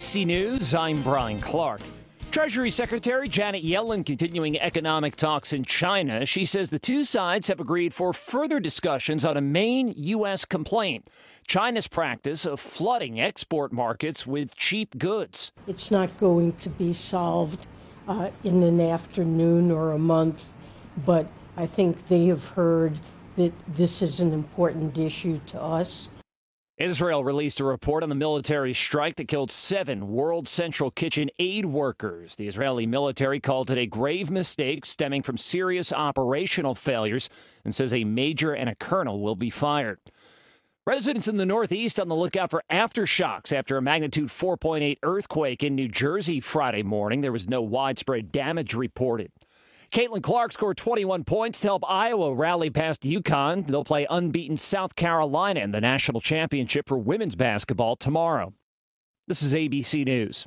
ABC News, I'm Brian Clark. Treasury Secretary Janet Yellen continuing economic talks in China. She says the two sides have agreed for further discussions on a main U.S. complaint, China's practice of flooding export markets with cheap goods. It's not going to be solved in an afternoon or a month, but I think they have heard that this is an important issue to us. Israel released a report on the military strike that killed 7 World Central Kitchen aid workers. The Israeli military called it a grave mistake stemming from serious operational failures and says a major and a colonel will be fired. Residents in the Northeast on the lookout for aftershocks after a magnitude 4.8 earthquake in New Jersey Friday morning. There was no widespread damage reported. Caitlin Clark scored 21 points to help Iowa rally past UConn. They'll play unbeaten South Carolina in the national championship for women's basketball tomorrow. This is ABC News.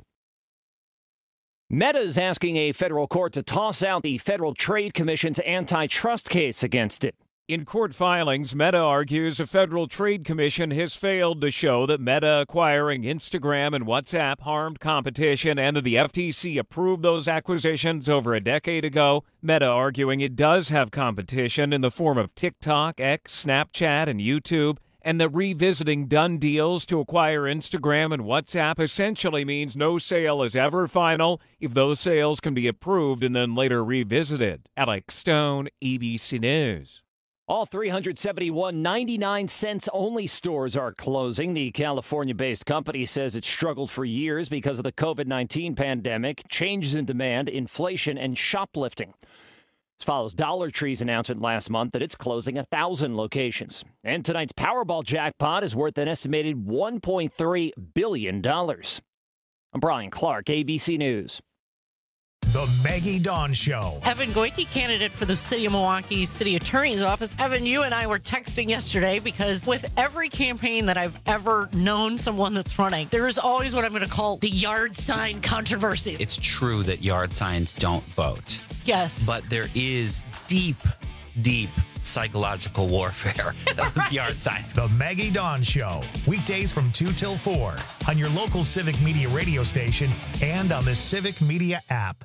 Meta is asking a federal court to toss out the Federal Trade Commission's antitrust case against it. In court filings, Meta argues a Federal Trade Commission has failed to show that Meta acquiring Instagram and WhatsApp harmed competition and that the FTC approved those acquisitions over a decade ago. Meta arguing it does have competition in the form of TikTok, X, Snapchat, and YouTube, and that revisiting done deals to acquire Instagram and WhatsApp essentially means no sale is ever final if those sales can be approved and then later revisited. Alex Stone, ABC News. All 371 99-cents only stores are closing. The California-based company says it struggled for years because of the COVID-19 pandemic, changes in demand, inflation, and shoplifting. This follows Dollar Tree's announcement last month that it's closing 1,000 locations. And tonight's Powerball jackpot is worth an estimated $1.3 billion. I'm Brian Clark, ABC News. The Maggie Dawn Show. Evan Goyke, candidate for the City of Milwaukee City Attorney's Office. Evan, you and I were texting yesterday because with every campaign that I've ever known someone that's running, there is always what I'm going to call the yard sign controversy. It's true that yard signs don't vote. Yes. But there is deep psychological warfare with yard signs. The Maggie Dawn Show. Weekdays from 2 till 4 on your local Civic Media radio station and on the Civic Media app.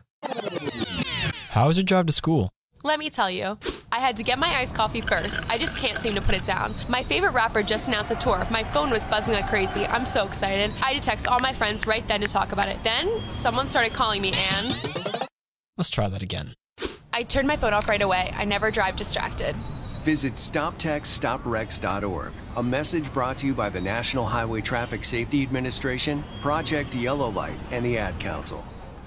How was your drive to school? Let me tell you, I had to get my iced coffee first. I just can't seem to put it down. My favorite rapper just announced a tour. My phone was buzzing like crazy. I'm so excited. I had to text all my friends right then to talk about it. Then someone started calling me and... Let's try that again. I turned my phone off right away. I never drive distracted. Visit StopTextStopWrecks.org. A message brought to you by the National Highway Traffic Safety Administration, Project Yellow Light, and the Ad Council.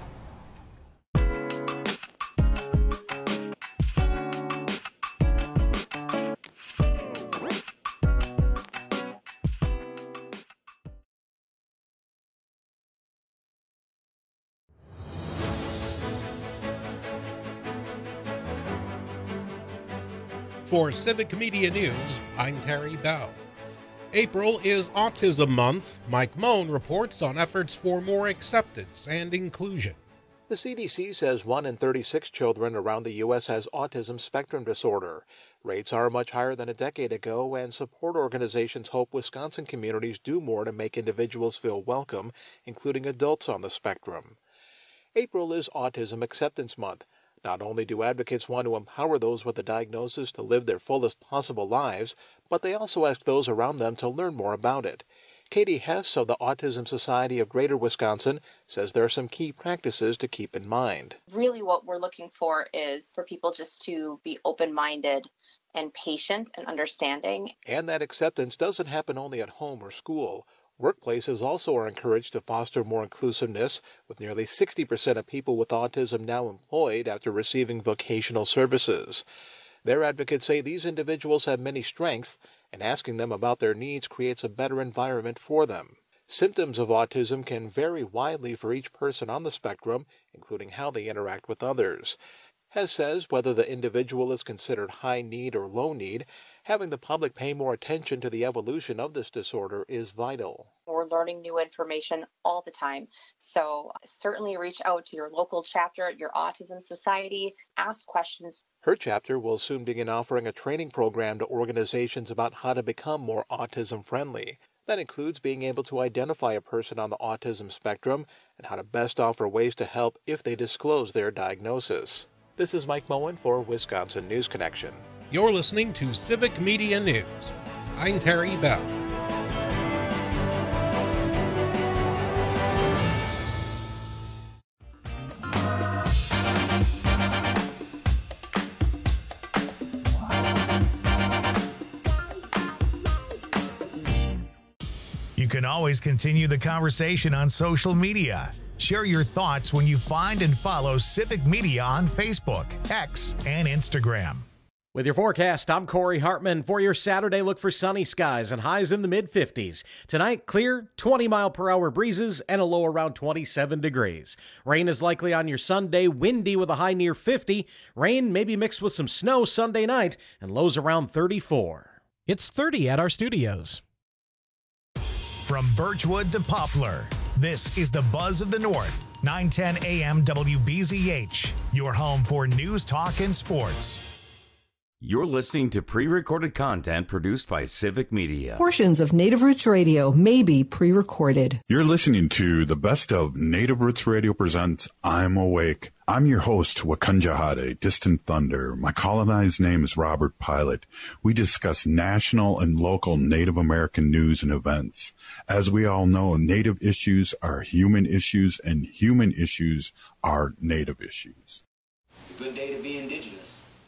For Civic Media News, I'm Terry Bell. April is Autism Month. Mike Moan reports on efforts for more acceptance and inclusion. The CDC says 1 in 36 children around the U.S. has autism spectrum disorder. Rates are much higher than a decade ago, and support organizations hope Wisconsin communities do more to make individuals feel welcome, including adults on the spectrum. April is Autism Acceptance Month. Not only do advocates want to empower those with a diagnosis to live their fullest possible lives, but they also ask those around them to learn more about it. Katie Hess of the Autism Society of Greater Wisconsin says there are some key practices to keep in mind. Really what we're looking for is for people just to be open-minded and patient and understanding. And that acceptance doesn't happen only at home or school. Workplaces also are encouraged to foster more inclusiveness, with nearly 60% of people with autism now employed after receiving vocational services. Their advocates say these individuals have many strengths, and asking them about their needs creates a better environment for them. Symptoms of autism can vary widely for each person on the spectrum, including how they interact with others. Hess says whether the individual is considered high need or low need, having the public pay more attention to the evolution of this disorder is vital. We're learning new information all the time, so certainly reach out to your local chapter at your Autism Society, ask questions. Her chapter will soon begin offering a training program to organizations about how to become more autism friendly. That includes being able to identify a person on the autism spectrum and how to best offer ways to help if they disclose their diagnosis. This is Mike Moen for Wisconsin News Connection. You're listening to Civic Media News. I'm Terry Bell. You can always continue the conversation on social media. Share your thoughts when you find and follow Civic Media on Facebook, X, and Instagram. With your forecast, I'm Corey Hartman. For your Saturday, look for sunny skies and highs in the mid-50s. Tonight, clear, 20-mile-per-hour breezes and a low around 27 degrees. Rain is likely on your Sunday, windy with a high near 50. Rain may be mixed with some snow Sunday night and lows around 34. It's 30 at our studios. From Birchwood to Poplar, this is the Buzz of the North, 910 AM WBZH, your home for news, talk, and sports. You're listening to pre-recorded content produced by Civic Media. Portions of Native Roots Radio may be pre-recorded. You're listening to the best of Native Roots Radio presents I'm Awake. I'm your host, Wakanja Hade, Distant Thunder. My colonized name is Robert Pilot. We discuss national and local Native American news and events. As we all know, Native issues are human issues, and human issues are Native issues. It's a good day to be Indigenous.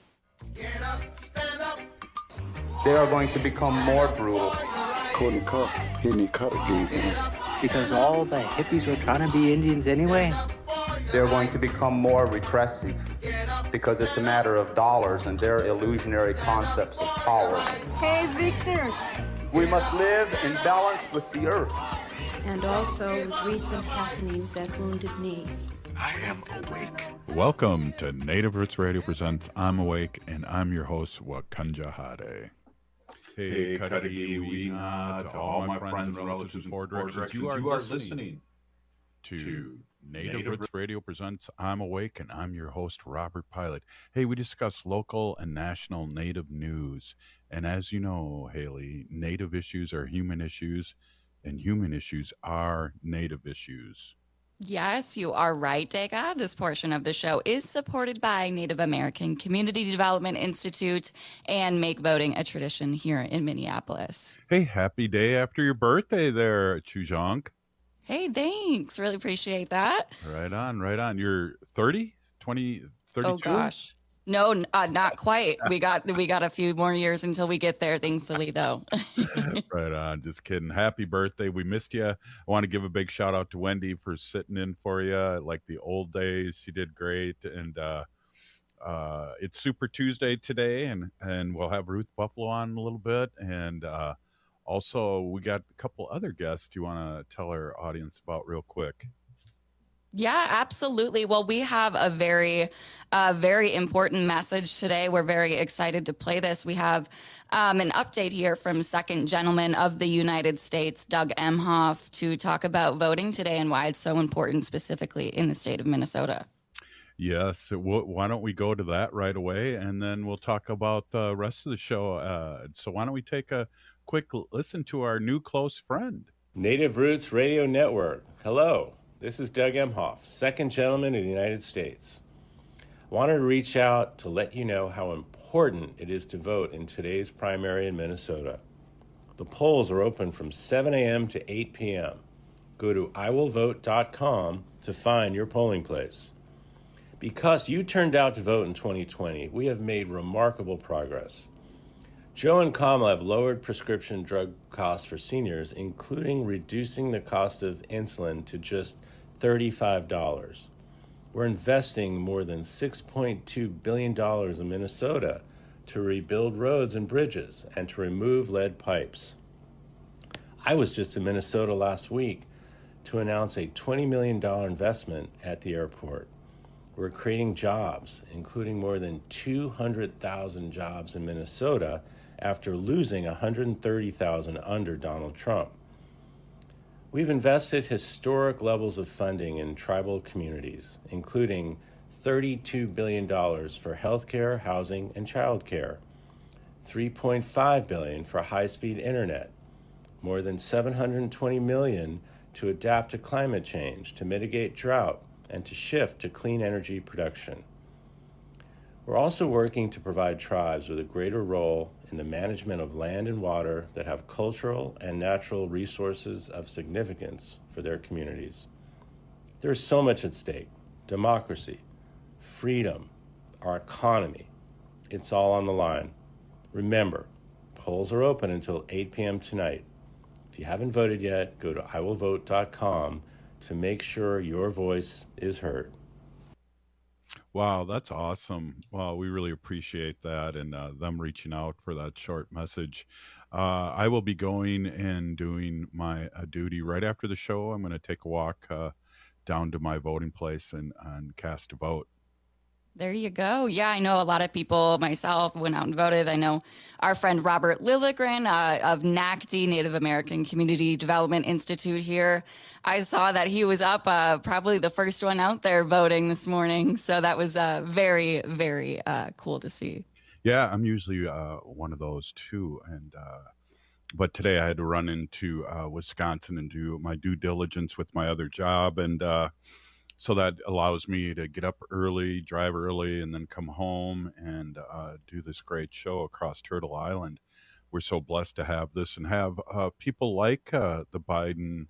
Get up, stand up. They are going to become more brutal. Couldn't cut, hitting cut again. Because all the hippies were trying to be Indians anyway. They're going to become more repressive because it's a matter of dollars and their illusionary concepts of power. Hey, Victor. We must live in balance with the earth. And also with recent happenings at Wounded Knee. I am awake. Welcome to Native Roots Radio presents I'm Awake, and I'm your host, Wakanja Hade. Hey, Kadagi Weena, to all my friends and relatives in four directions. You are listening to Native Roots Radio presents I'm Awake, and I'm your host, Robert Pilot. Hey, we discuss local and national Native news. And as you know, Haley, Native issues are human issues, and human issues are Native issues. Yes, you are right, Dega. This portion of the show is supported by Native American Community Development Institute and Make Voting a Tradition here in Minneapolis. Hey, happy day after your birthday there, Chujonk. Hey, thanks. Really appreciate that. Right on, right on. You're 30, 32? Oh, gosh. No, not quite. We got a few more years until we get there, thankfully, though. Right on. Just kidding. Happy birthday. We missed you. I want to give a big shout out to Wendy for sitting in for you like the old days. She did great. And it's Super Tuesday today, and we'll have Ruth Buffalo on in a little bit. And also, we got a couple other guests you want to tell our audience about real quick. Yeah, absolutely. Well, we have a very important message today. We're very excited to play this. We have an update here from Second Gentleman of the United States, Doug Emhoff, to talk about voting today and why it's so important, specifically in the state of Minnesota. Yes. Why don't we go to that right away, and then we'll talk about the rest of the show. So why don't we take a quick listen to our new close friend. Native Roots Radio Network. Hello. This is Doug Emhoff, Second Gentleman of the United States. I wanted to reach out to let you know how important it is to vote in today's primary in Minnesota. The polls are open from 7 a.m. to 8 p.m. Go to iwillvote.com to find your polling place. Because you turned out to vote in 2020, we have made remarkable progress. Joe and Kamala have lowered prescription drug costs for seniors, including reducing the cost of insulin to just $35. We're investing more than $6.2 billion in Minnesota to rebuild roads and bridges and to remove lead pipes. I was just in Minnesota last week to announce a $20 million investment at the airport. We're creating jobs, including more than 200,000 jobs in Minnesota after losing 130,000 under Donald Trump. We've invested historic levels of funding in tribal communities, including $32 billion for healthcare, housing, and childcare, $3.5 billion for high-speed internet, more than $720 million to adapt to climate change, to mitigate drought, and to shift to clean energy production. We're also working to provide tribes with a greater role in the management of land and water that have cultural and natural resources of significance for their communities. There's so much at stake: democracy, freedom, our economy. It's all on the line. Remember, polls are open until 8 p.m. tonight. If you haven't voted yet, go to iwillvote.com to make sure your voice is heard. Wow, that's awesome. Well, we really appreciate that and them reaching out for that short message. I will be going and doing my duty right after the show. I'm going to take a walk down to my voting place and cast a vote. There you go. Yeah, I know a lot of people, myself, went out and voted. I know our friend Robert Lilligren of NACD, Native American Community Development Institute here. I saw that he was up, probably the first one out there voting this morning. So that was very, very cool to see. Yeah, I'm usually one of those too. And but today I had to run into Wisconsin and do my due diligence with my other job. And so that allows me to get up early, drive early, and then come home and do this great show across Turtle Island. We're so blessed to have this and have people like the Biden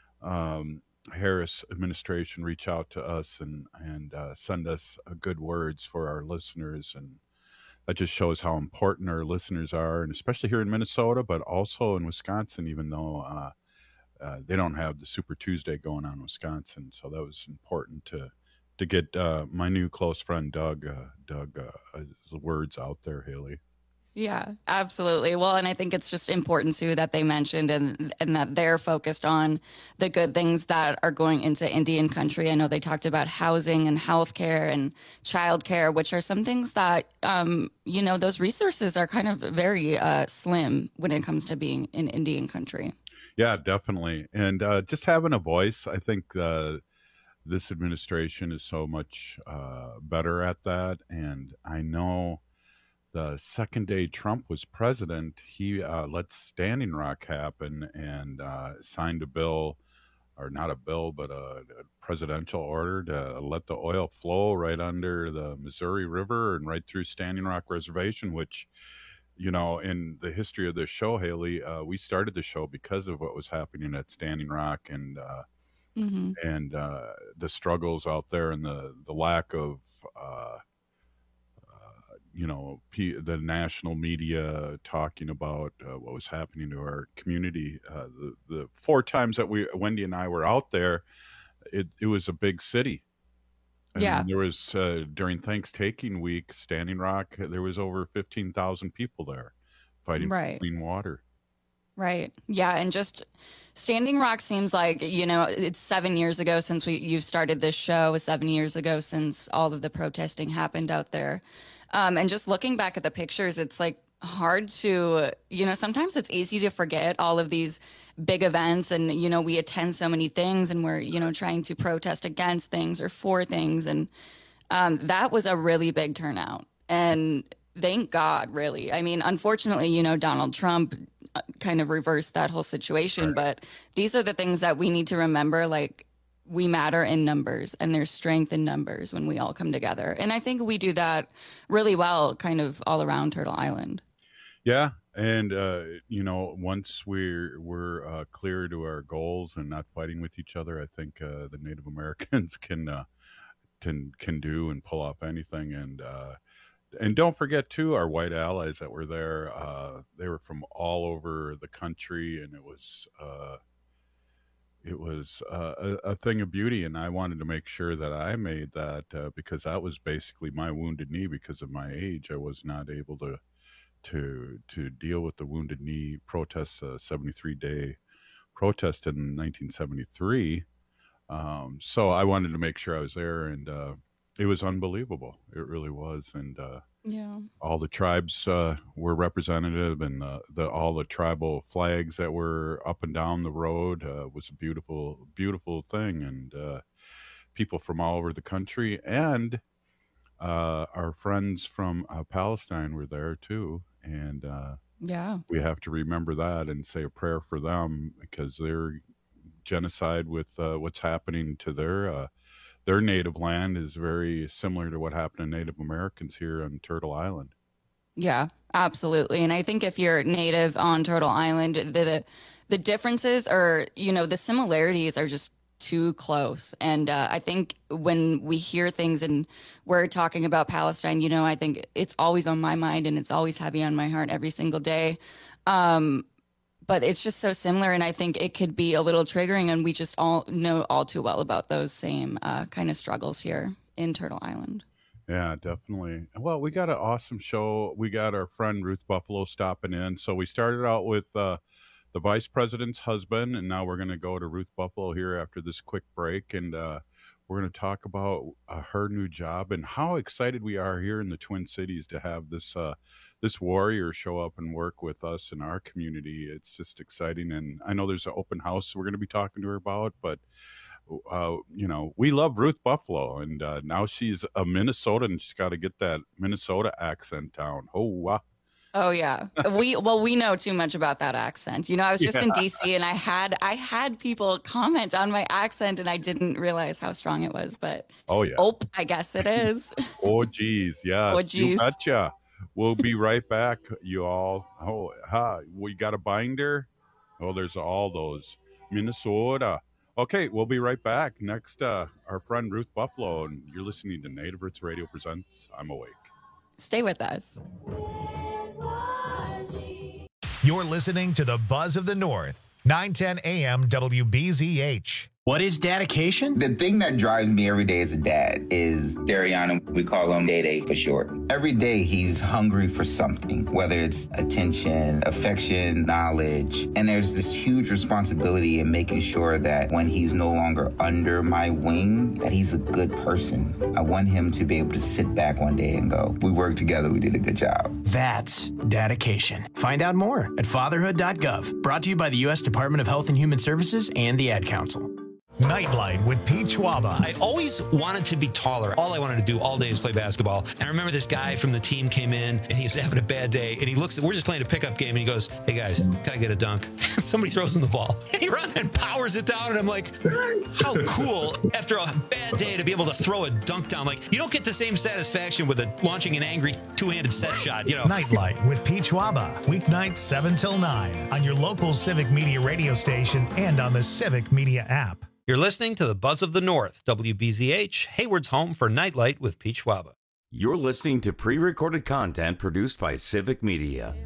Harris administration reach out to us and send us good words for our listeners. And that just shows how important our listeners are, and especially here in Minnesota, but also in Wisconsin, even though they don't have the Super Tuesday going on in Wisconsin. So that was important to get my new close friend Doug's words out there, Haley. Yeah, absolutely. Well, and I think it's just important too that they mentioned and that they're focused on the good things that are going into Indian country. I know they talked about housing and healthcare and childcare, which are some things that, those resources are kind of very slim when it comes to being in Indian country. Yeah, definitely. And just having a voice, I think this administration is so much better at that. And I know the second day Trump was president, he let Standing Rock happen and signed a bill, or not a bill, but a presidential order to let the oil flow right under the Missouri River and right through Standing Rock Reservation, which, in the history of this show, Haley, we started the show because of what was happening at Standing Rock and the struggles out there and the lack of the national media talking about what was happening to our community. The 4 times that Wendy and I were out there, it was a big city. And there was, during Thanksgiving week, Standing Rock, there was over 15,000 people there fighting for clean water. Right. Yeah. And just Standing Rock seems like, it's 7 years ago since you've started this show, 7 years ago since all of the protesting happened out there. And just looking back at the pictures, it's like hard to, sometimes it's easy to forget all of these big events and, we attend so many things and we're, trying to protest against things or for things. And that was a really big turnout. And thank God, really. I mean, unfortunately, Donald Trump kind of reversed that whole situation. Right. But these are the things that we need to remember, like, we matter in numbers and there's strength in numbers when we all come together. And I think we do that really well kind of all around Turtle Island. Yeah. And, once we're clear to our goals and not fighting with each other, I think the Native Americans can do and pull off anything. And don't forget, too, our white allies that were there. They were from all over the country, and it was a thing of beauty, and I wanted to make sure that I made that because that was basically my wounded knee. Because of my age, I was not able to deal with the wounded knee protests, 73-day protest in 1973. So I wanted to make sure I was there, and it was unbelievable. It really was, and all the tribes were representative, and all the tribal flags that were up and down the road was a beautiful, beautiful thing, and people from all over the country, and our friends from Palestine were there too, and Yeah. We have to remember that and say a prayer for them, because their genocide with what's happening to their native land is very similar to what happened to Native Americans here on Turtle Island. Yeah, absolutely. And I think if you're native on Turtle Island, the differences are, the similarities are just too close. And I think when we hear things and we're talking about Palestine, I think it's always on my mind and it's always heavy on my heart every single day. But it's just so similar. And I think it could be a little triggering. And we just all know all too well about those same kind of struggles here in Turtle Island. Yeah, definitely. Well, we got an awesome show. We got our friend Ruth Buffalo stopping in. So we started out with the vice president's husband, and now we're going to go to Ruth Buffalo here after this quick break. And we're going to talk about her new job and how excited we are here in the Twin Cities to have this warrior show up and work with us in our community. It's just exciting. And I know there's an open house we're going to be talking to her about, but we love Ruth Buffalo, and now she's a Minnesotan. She's got to get that Minnesota accent down. Oh yeah, we know too much about that accent. I was just in DC, and I had people comment on my accent, and I didn't realize how strong it was. But I guess it is. Oh geez, yes, you betcha. We'll be right back, you all. We got a binder. There's all those Minnesota. Okay, we'll be right back. Next, our friend Ruth Buffalo, and you're listening to Native Roots Radio Presents I'm Awake. Stay with us. You're listening to the Buzz of the North, 910 AM WBZH. What is dedication? The thing that drives me every day as a dad is Dariana. We call him Day for short. Every day he's hungry for something, whether it's attention, affection, knowledge. And there's this huge responsibility in making sure that when he's no longer under my wing, that he's a good person. I want him to be able to sit back one day and go, we worked together, we did a good job. That's dedication. Find out more at fatherhood.gov. Brought to you by the U.S. Department of Health and Human Services and the Ad Council. Nightlight with Pete Schwaba. I always wanted to be taller. All I wanted to do all day is play basketball. And I remember this guy from the team came in and he was having a bad day. And he looks, we're just playing a pickup game. And he goes, hey guys, can I get a dunk? Somebody throws him the ball. And he runs and powers it down. And I'm like, how cool after a bad day to be able to throw a dunk down. Like, you don't get the same satisfaction with launching an angry two-handed set shot, Nightlight with Pete Schwaba. Weeknights 7 till 9 on your local Civic Media radio station and on the Civic Media app. You're listening to the Buzz of the North, WBZH, Hayward's home for Nightlight with Pete Schwaba. You're listening to pre-recorded content produced by Civic Media.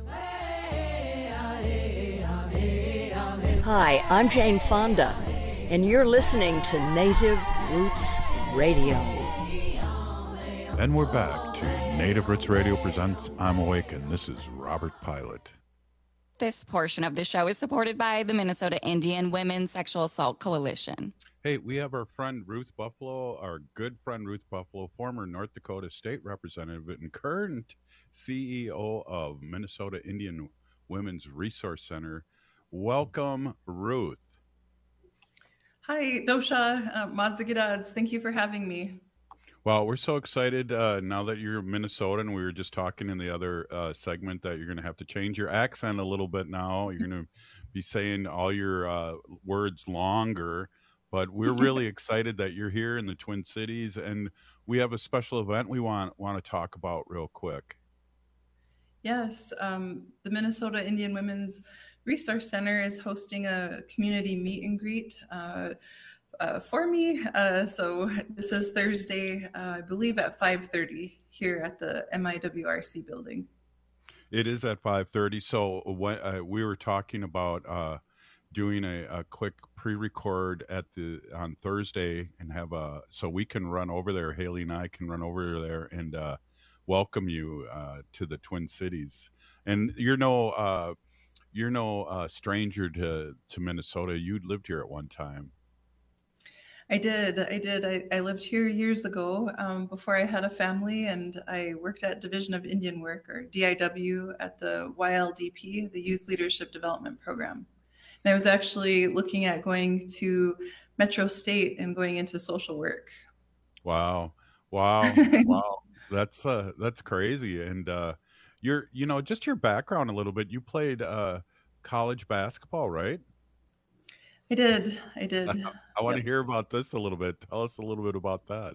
Hi, I'm Jane Fonda, and you're listening to Native Roots Radio. And we're back to Native Roots Radio Presents I'm Awake, and this is Robert Pilot. This portion of the show is supported by the Minnesota Indian Women's Sexual Assault Coalition. Hey, we have our friend Ruth Buffalo, our good friend Ruth Buffalo, former North Dakota State Representative and current CEO of Minnesota Indian Women's Resource Center. Welcome, Ruth. Hi, Dosha, Madzigidads. Thank you for having me. Well, we're so excited now that you're Minnesotan. We were just talking in the other segment that you're going to have to change your accent a little bit now. You're going to be saying all your words longer. But we're really excited that you're here in the Twin Cities, and we have a special event we want to talk about real quick. Yes, the Minnesota Indian Women's Resource Center is hosting a community meet and greet for me. So this is Thursday, I believe at 5:30 here at the MIWRC building. It is at 5:30. So when, we were talking about doing a quick pre-record on Thursday and have so we can run over there. Haley and I can run over there and welcome you to the Twin Cities. And you're no stranger to Minnesota. You lived here at one time. I did. I lived here years ago before I had a family, and I worked at Division of Indian Work, or DIW, at the YLDP, the Youth Leadership Development Program. And I was actually looking at going to Metro State and going into social work. Wow. That's crazy. And Just your background a little bit. You played college basketball, right? I did. I want to hear about this a little bit. Tell us a little bit about that.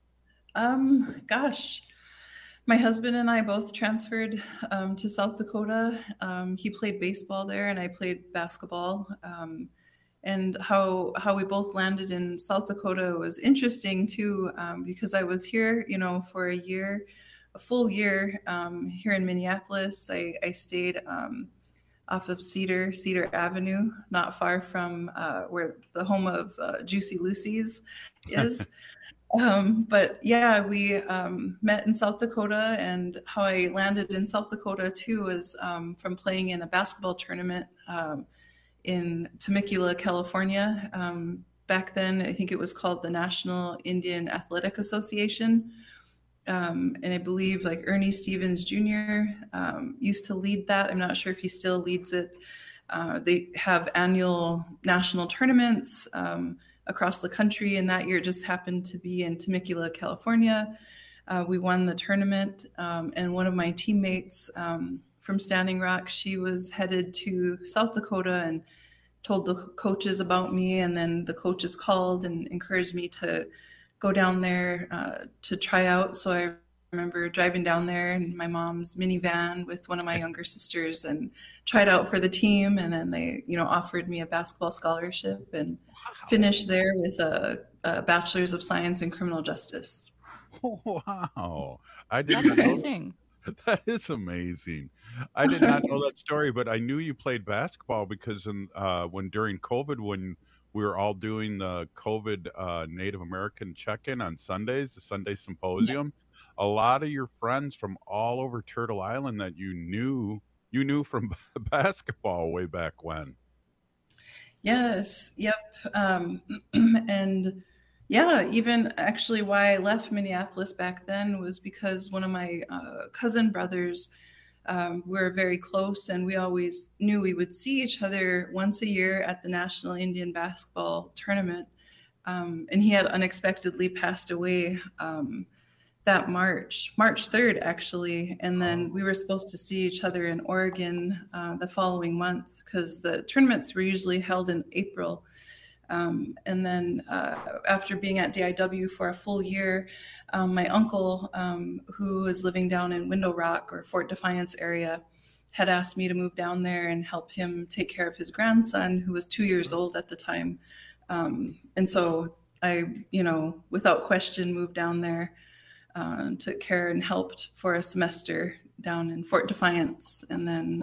Gosh, my husband and I both transferred to South Dakota. He played baseball there, and I played basketball. And how we both landed in South Dakota was interesting too, because I was here, for a full year here in Minneapolis. I stayed off of Cedar Avenue, not far from where the home of Juicy Lucy's is. But yeah, we met in South Dakota, and how I landed in South Dakota too was from playing in a basketball tournament in Temecula, California. Back then, I think it was called the National Indian Athletic Association. And I believe like Ernie Stevens Jr. Used to lead that. I'm not sure if he still leads it. They have annual national tournaments across the country, and that year just happened to be in Temecula, California. We won the tournament, and one of my teammates from Standing Rock, she was headed to South Dakota and told the coaches about me, and then the coaches called and encouraged me to go down there to try out. So I remember driving down there in my mom's minivan with one of my younger sisters and tried out for the team. And then they, offered me a basketball scholarship and finished there with a Bachelor's of Science in Criminal Justice. Wow. That's amazing. That is amazing. I did not know that story, but I knew you played basketball because during COVID, when we were all doing the COVID Native American check-in on Sundays, the Sunday Symposium, a lot of your friends from all over Turtle Island that you knew from basketball way back when. Yes. Yep. And yeah, even actually why I left Minneapolis back then was because one of my cousin brothers were very close, and we always knew we would see each other once a year at the National Indian Basketball Tournament. And he had unexpectedly passed away that March 3rd, actually. And then we were supposed to see each other in Oregon the following month, because the tournaments were usually held in April. And then after being at DIW for a full year, my uncle, who was living down in Window Rock or Fort Defiance area, had asked me to move down there and help him take care of his grandson, who was 2 years old at the time. And so I, without question, moved down there, took care and helped for a semester down in Fort Defiance. And then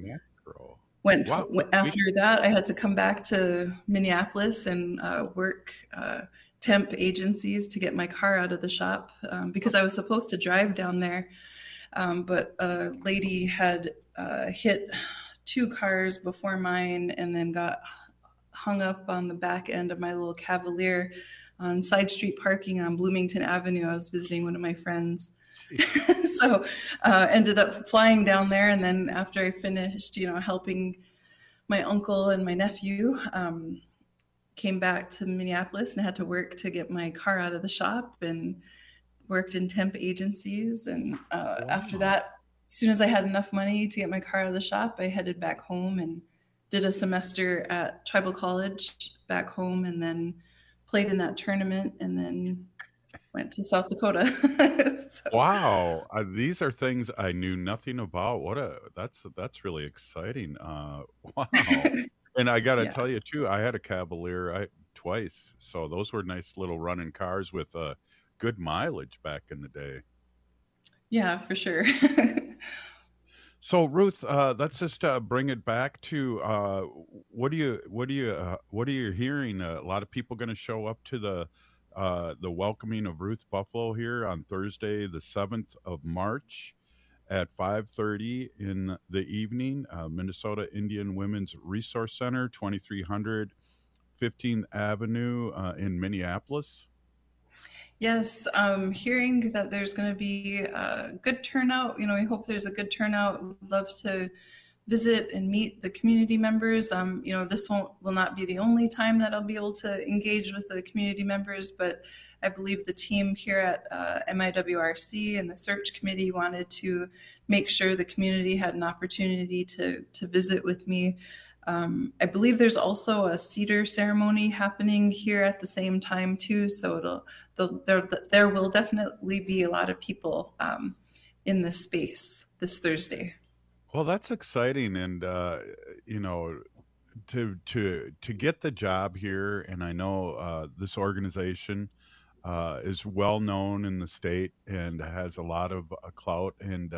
after that, I had to come back to Minneapolis and work temp agencies to get my car out of the shop because I was supposed to drive down there. But a lady had hit 2 cars before mine and then got hung up on the back end of my little Cavalier on side street parking on Bloomington Avenue. I was visiting one of my friends. So ended up flying down there. And then after I finished, helping my uncle and my nephew, came back to Minneapolis and had to work to get my car out of the shop and worked in temp agencies. And after that, as soon as I had enough money to get my car out of the shop, I headed back home and did a semester at Tribal College back home, and then played in that tournament, and then went to South Dakota. So. Wow, these are things I knew nothing about. That's really exciting. Wow. And I got to tell you too, I had a Cavalier twice, so those were nice little running cars with good mileage back in the day. Yeah, for sure. So Ruth, let's just bring it back to what are you hearing? A lot of people going to show up to the welcoming of Ruth Buffalo here on Thursday, the 7th of March at 5:30 in the evening. Minnesota Indian Women's Resource Center, 2300 15th Avenue in Minneapolis. Yes, hearing that there's going to be a good turnout. We hope there's a good turnout. We'd love to visit and meet the community members. This will not be the only time that I'll be able to engage with the community members, but I believe the team here at MIWRC and the search committee wanted to make sure the community had an opportunity to visit with me. I believe there's also a cedar ceremony happening here at the same time too, so there will definitely be a lot of people in this space this Thursday. Well, that's exciting, and to get the job here, and I know this organization is well known in the state and has a lot of clout, and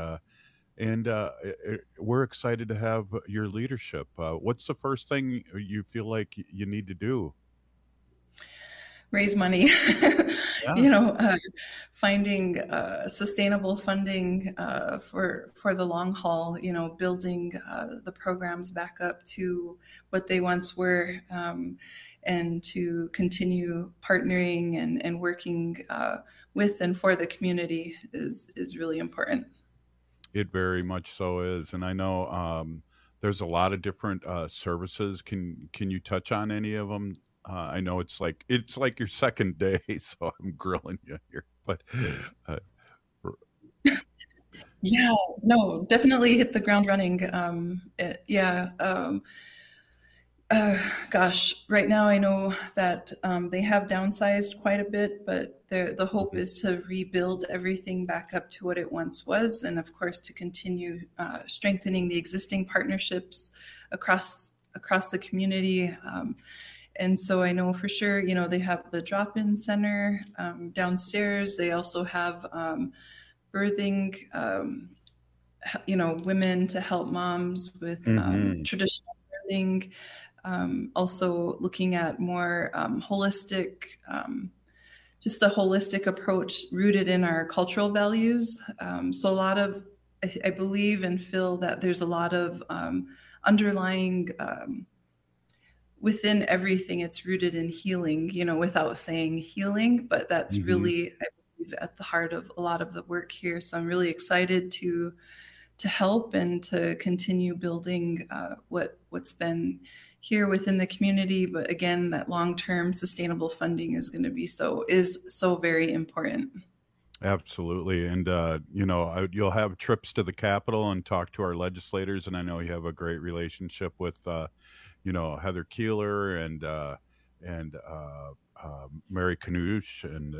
we're excited to have your leadership. What's the first thing you feel like you need to do? Raise money. Yeah. Finding sustainable funding for the long haul, building the programs back up to what they once were, and to continue partnering and working with and for the community is really important. It very much so is. And I know there's a lot of different services. Can you touch on any of them? I know it's like your second day, so I'm grilling you here, but yeah, no, definitely hit the ground running. Gosh, right now I know that they have downsized quite a bit, but the hope is to rebuild everything back up to what it once was, and of course to continue strengthening the existing partnerships across the community. And so I know for sure, they have the drop-in center downstairs. They also have birthing, women to help moms with traditional birthing. Also looking at more holistic, just a holistic approach rooted in our cultural values. So a lot of, I believe and feel that there's a lot of underlying, within everything, it's rooted in healing, without saying healing, but that's really, I believe, at the heart of a lot of the work here. So I'm really excited to help and to continue building what's been here within the community. But again, that long-term sustainable funding is going to be so very important. Absolutely. And, you'll have trips to the Capitol and talk to our legislators. And I know you have a great relationship with, Heather Keeler and Mary Knoosh. And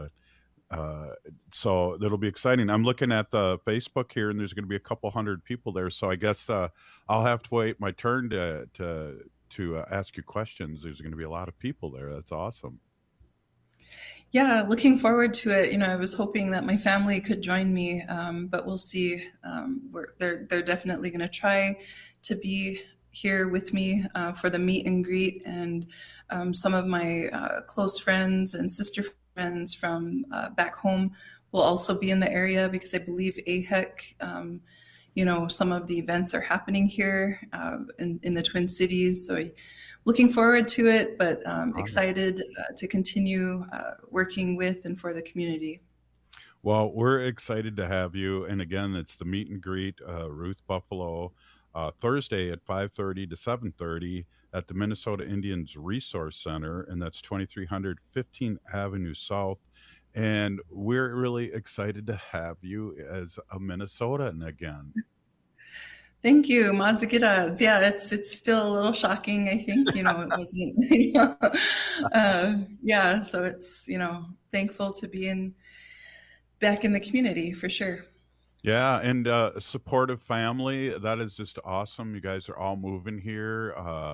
so that'll be exciting. I'm looking at the Facebook here, and there's going to be a couple hundred people there. So I guess I'll have to wait my turn to ask you questions. There's going to be a lot of people there. That's awesome. Yeah, looking forward to it. I was hoping that my family could join me, but we'll see. They're definitely going to try to be here with me for the meet and greet, and some of my close friends and sister friends from back home will also be in the area, because I believe AHEC, some of the events are happening here in the Twin Cities. So looking forward to it, but excited to continue working with and for the community. Well, we're excited to have you. And again, it's the meet and greet, Ruth Buffalo, Thursday at 5:30 to 7:30 at the Minnesota Indians Resource Center, and that's 2300 15th Avenue South. And we're really excited to have you as a Minnesotan again. Thank you, Madzigidads. Yeah, it's still a little shocking, I think. It wasn't. So it's thankful to be back in the community for sure. Yeah, and a supportive family. That is just awesome. You guys are all moving here,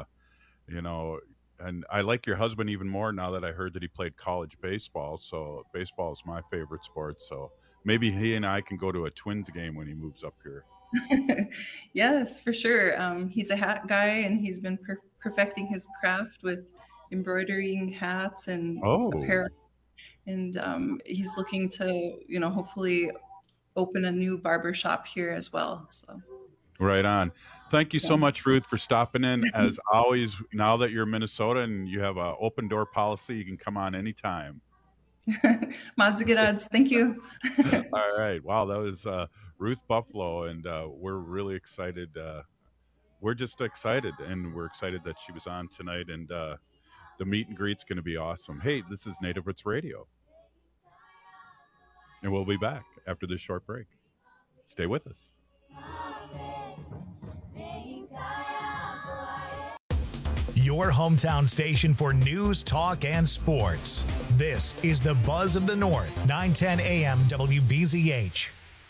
and I like your husband even more now that I heard that he played college baseball. So baseball is my favorite sport. So maybe he and I can go to a Twins game when he moves up here. Yes, for sure. He's a hat guy, and he's been perfecting his craft with embroidering hats and apparel. And he's looking to, hopefully open a new barber shop here as well. So right on. Thank you so much, Ruth, for stopping in. As always, now that you're in Minnesota and you have an open door policy, you can come on anytime. Madzigidads, thank you. All right. Wow, that was Ruth Buffalo, and we're really excited we're just excited, and we're excited that she was on tonight, and the meet and greet's going to be awesome. Hey, this is Native Roots Radio, and we'll be back after this short break. Stay with us. Your hometown station for news, talk, and sports. This is the Buzz of the North, 910 AM WBZH.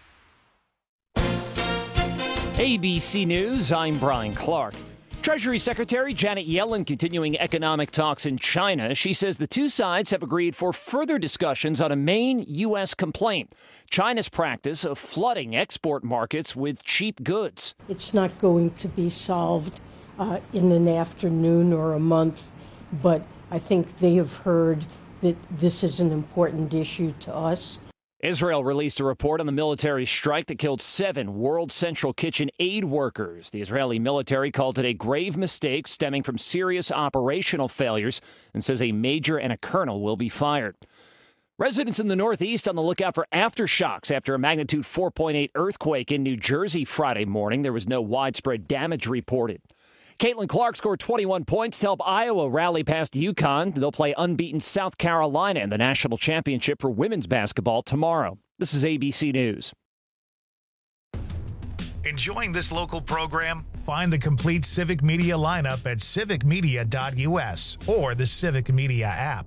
ABC News, I'm Brian Clark. Treasury Secretary Janet Yellen continuing economic talks in China. She says the two sides have agreed for further discussions on a main U.S. complaint, China's practice of flooding export markets with cheap goods. It's not going to be solved in an afternoon or a month, but I think they have heard that this is an important issue to us. Israel released a report on the military strike that killed 7 World Central Kitchen aid workers. The Israeli military called it a grave mistake stemming from serious operational failures and says a major and a colonel will be fired. Residents in the Northeast on the lookout for aftershocks after a magnitude 4.8 earthquake in New Jersey Friday morning. There was no widespread damage reported. Caitlin Clark scored 21 points to help Iowa rally past UConn. They'll play unbeaten South Carolina in the national championship for women's basketball tomorrow. This is ABC News. Enjoying this local program? Find the complete Civic Media lineup at civicmedia.us or the Civic Media app.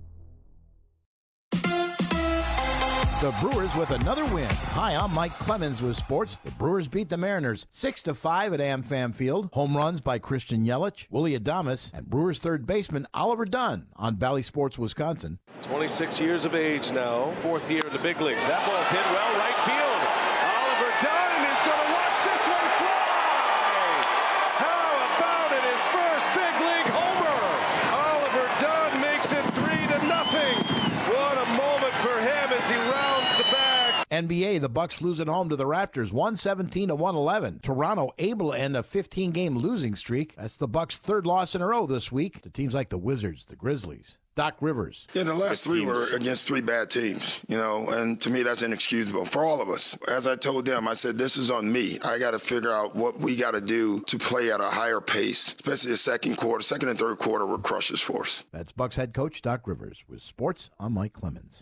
The Brewers with another win. Hi, I'm Mike Clemens with sports. The Brewers beat the Mariners 6-5 at AmFam Field. Home runs by Christian Yelich, Willie Adames, and Brewers third baseman Oliver Dunn on Bally Sports Wisconsin. 26 years of age now, 4th year in the big leagues. That ball's hit well right field. Oliver Dunn is going to watch this one fly. How about it? His first big league homer. Oliver Dunn makes it 3-0. What a moment for him as he rounds the bags. NBA, the Bucks lose at home to the Raptors, 117-111. Toronto able to end a 15-game losing streak. That's the Bucks' 3rd loss in a row this week to teams like the Wizards, the Grizzlies. Doc Rivers. Yeah, the last 3 were against 3 bad teams, and to me that's inexcusable for all of us. As I told them, I said, this is on me. I got to figure out what we got to do to play at a higher pace, especially the second and third quarter were crushes for us. That's Bucks head coach Doc Rivers with sports. I'm Mike Clemens.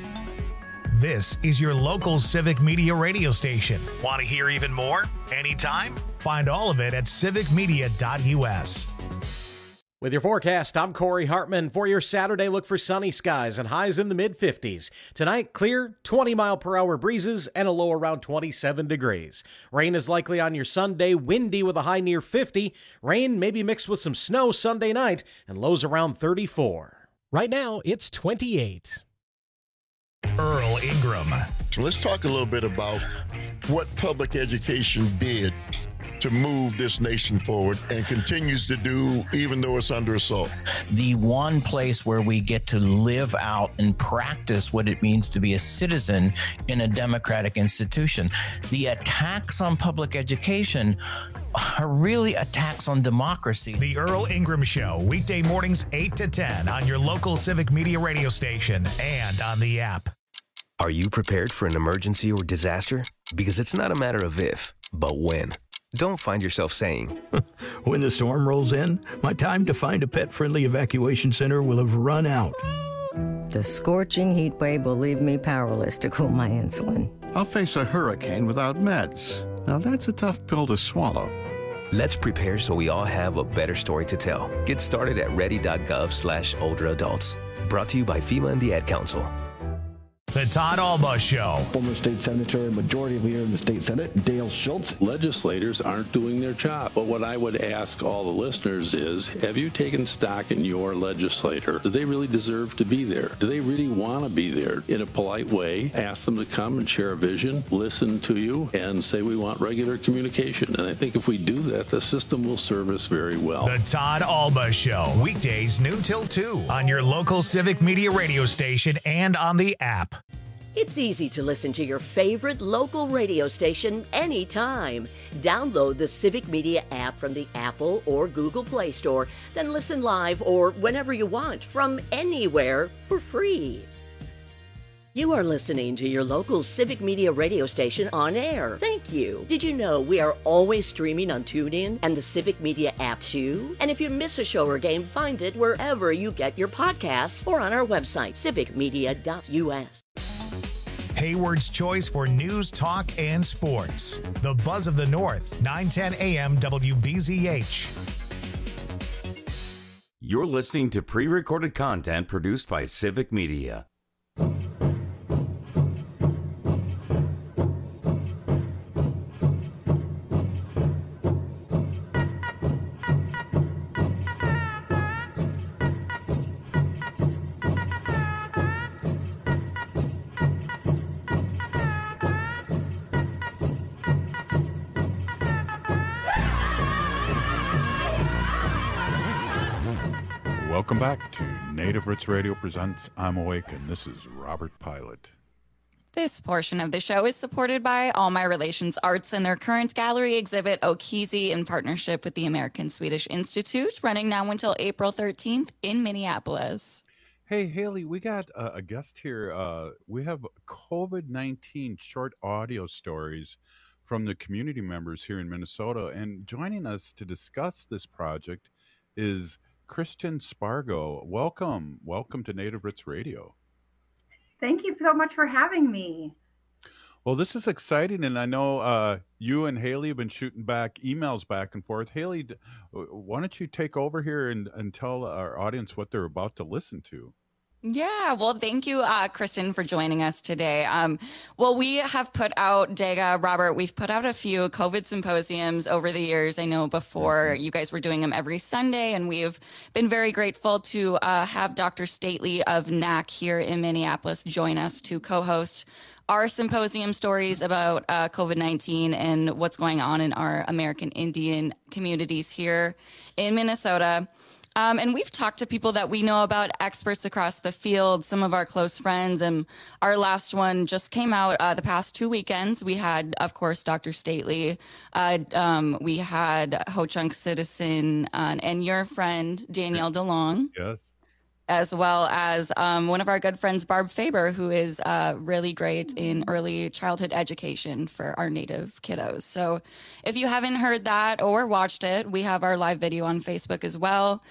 This is your local Civic Media radio station. Want to hear even more? Anytime? Find all of it at civicmedia.us. With your forecast, I'm Corey Hartman. For your Saturday, look for sunny skies and highs in the mid-50s. Tonight, clear, 20-mile-per-hour breezes and a low around 27 degrees. Rain is likely on your Sunday, windy with a high near 50. Rain may be mixed with some snow Sunday night and lows around 34. Right now, it's 28. Earl Ingram. So let's talk a little bit about what public education did to move this nation forward and continues to do even though it's under assault. The one place where we get to live out and practice what it means to be a citizen in a democratic institution. The attacks on public education are really attacks on democracy. The Earl Ingram Show, weekday mornings 8 to 10 on your local Civic Media radio station and on the app. Are you prepared for an emergency or disaster? Because it's not a matter of if, but when. Don't find yourself saying, when the storm rolls in, my time to find a pet-friendly evacuation center will have run out. The scorching heat wave will leave me powerless to cool my insulin. I'll face a hurricane without meds. Now that's a tough pill to swallow. Let's prepare so we all have a better story to tell. Get started at ready.gov/older adults. Brought to you by FEMA and the Ad Council. The Todd Alba Show. Former state senator and majority leader in the state senate, Dale Schultz. Legislators aren't doing their job. But what I would ask all the listeners is, have you taken stock in your legislator? Do they really deserve to be there? Do they really want to be there? In a polite way, ask them to come and share a vision, listen to you, and say we want regular communication. And I think if we do that, the system will serve us very well. The Todd Alba Show, weekdays noon till 2 on your local Civic Media radio station and on the app. It's easy to listen to your favorite local radio station anytime. Download the Civic Media app from the Apple or Google Play Store, then listen live or whenever you want from anywhere for free. You are listening to your local Civic Media radio station on air. Thank you. Did you know we are always streaming on TuneIn and the Civic Media app too? And if you miss a show or game, find it wherever you get your podcasts or on our website, civicmedia.us. Hayward's choice for news, talk, and sports. The Buzz of the North, 910 AM WBZH. You're listening to pre-recorded content produced by Civic Media. Welcome back to Native Roots Radio presents I'm Awake, and this is Robert Pilot. This portion of the show is supported by All My Relations Arts and their current gallery exhibit, Okizi, in partnership with the American Swedish Institute, running now until April 13th in Minneapolis. Hey, Haley, we got a guest here. We have COVID-19 short audio stories from the community members here in Minnesota, and joining us to discuss this project is Kristen Spargo. Welcome to Native Roots Radio. Thank you so much for having me. Well, this is exciting, and I know you and Haley have been shooting back emails back and forth. Haley, why don't you take over here and tell our audience what they're about to listen to? Yeah, well, thank you, Kristen, for joining us today. Well, we have put out, Dega, Robert, we've put out a few COVID symposiums over the years. I know before you guys were doing them every Sunday, and we've been very grateful to have Dr. Stately of NAC here in Minneapolis join us to co-host our symposium stories about COVID-19 and what's going on in our American Indian communities here in Minnesota. And we've talked to people that we know about, experts across the field, some of our close friends. And our last one just came out the past 2 weekends. We had, of course, Dr. Stately. We had Ho-Chunk Citizen and your friend, Danielle DeLong. Yes. As well as one of our good friends, Barb Faber, who is really great in early childhood education for our Native kiddos. So if you haven't heard that or watched it, we have our live video on Facebook as well.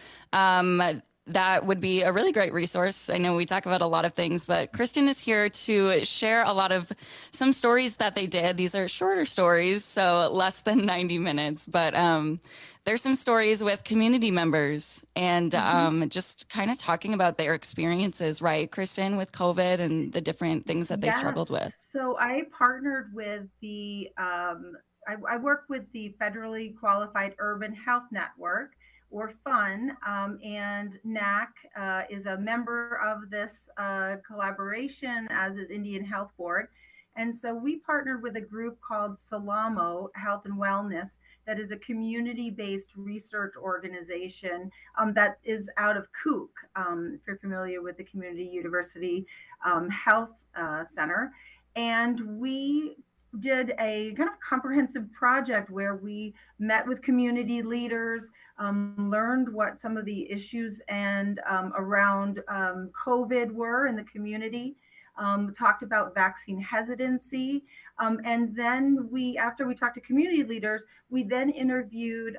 That would be a really great resource. I know we talk about a lot of things, but Kristen is here to share a lot of some stories that they did. These are shorter stories, so less than 90 minutes, but there's some stories with community members and just kind of talking about their experiences, right, Kristen, with COVID and the different things that they struggled with. So I partnered with the, I work with the Federally Qualified Urban Health Network, or FUN, and NAC is a member of this collaboration, as is Indian Health Board. And so we partnered with a group called Salamo Health and Wellness that is a community-based research organization that is out of Kook, if you're familiar with the Community University Health Center. And we did a kind of comprehensive project where we met with community leaders, learned what some of the issues and around COVID were in the community, talked about vaccine hesitancy. And then after we talked to community leaders, we then interviewed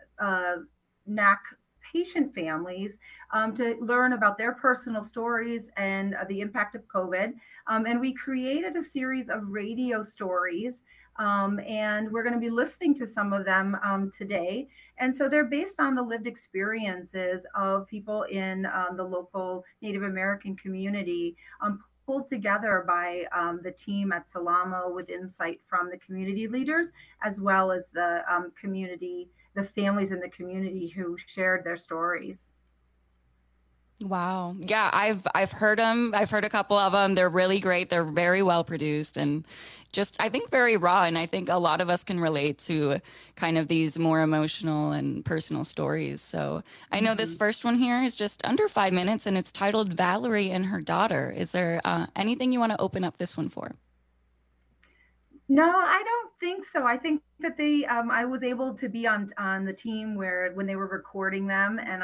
NAC patient families to learn about their personal stories and the impact of COVID. And we created a series of radio stories, and we're going to be listening to some of them today. And so they're based on the lived experiences of people in the local Native American community, pulled together by the team at Salamo with insight from the community leaders, as well as the community, the families in the community who shared their stories. Wow. Yeah, I've heard them. I've heard a couple of them. They're really great. They're very well produced and just, I think, very raw. And I think a lot of us can relate to kind of these more emotional and personal stories. So I know this first one here is just under 5 minutes, and it's titled Valerie and Her Daughter. Is there anything you want to open up this one for? No, I don't think so. I think that I was able to be on the team when they were recording them, and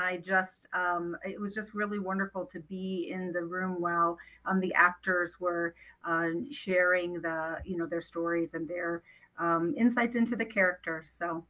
it was just really wonderful to be in the room while the actors were sharing their stories and their insights into the characters. So.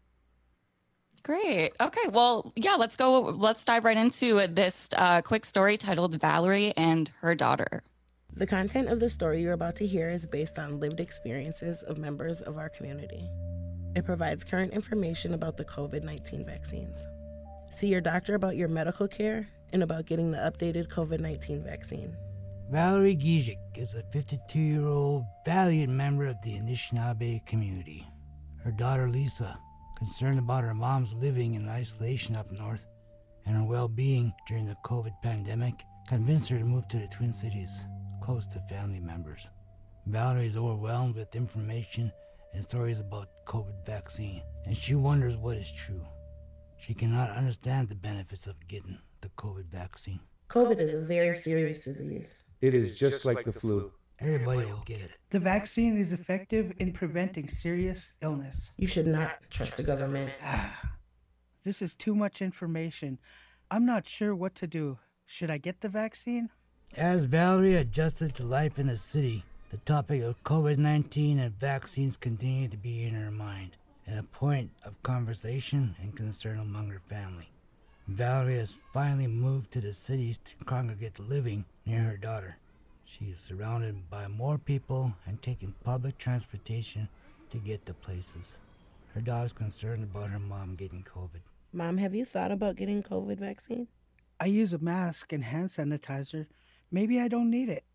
Great. Okay. Well, yeah, let's dive right into this quick story titled Valerie and Her Daughter. The content of the story you're about to hear is based on lived experiences of members of our community. It provides current information about the COVID-19 vaccines. See your doctor about your medical care and about getting the updated COVID-19 vaccine. Valerie Gizik is a 52-year-old valiant member of the Anishinaabe community. Her daughter Lisa, concerned about her mom's living in isolation up north and her well-being during the COVID pandemic, convinced her to move to the Twin Cities, close to family members. Valerie is overwhelmed with information and stories about the COVID vaccine, and she wonders what is true. She cannot understand the benefits of getting the COVID vaccine. COVID is a very serious disease. It is just like the flu. Everybody will get it. The vaccine is effective in preventing serious illness. You should not trust the government. This is too much information. I'm not sure what to do. Should I get the vaccine? As Valerie adjusted to life in the city, the topic of COVID-19 and vaccines continued to be in her mind, and a point of conversation and concern among her family. Valerie has finally moved to the cities to congregate living near her daughter. She is surrounded by more people and taking public transportation to get to places. Her daughter's concerned about her mom getting COVID. Mom, have you thought about getting COVID vaccine? I use a mask and hand sanitizer. Maybe I don't need it.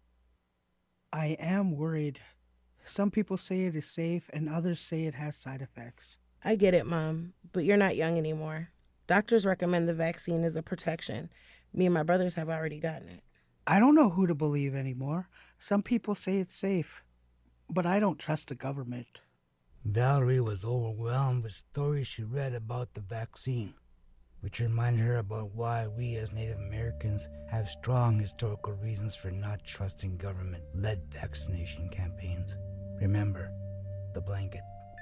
I am worried. Some people say it is safe and others say it has side effects. I get it, Mom, but you're not young anymore. Doctors recommend the vaccine as a protection. Me and my brothers have already gotten it. I don't know who to believe anymore. Some people say it's safe, but I don't trust the government. Valerie was overwhelmed with stories she read about the vaccine, which reminded her about why we as Native Americans have strong historical reasons for not trusting government-led vaccination campaigns. Remember, the blanket.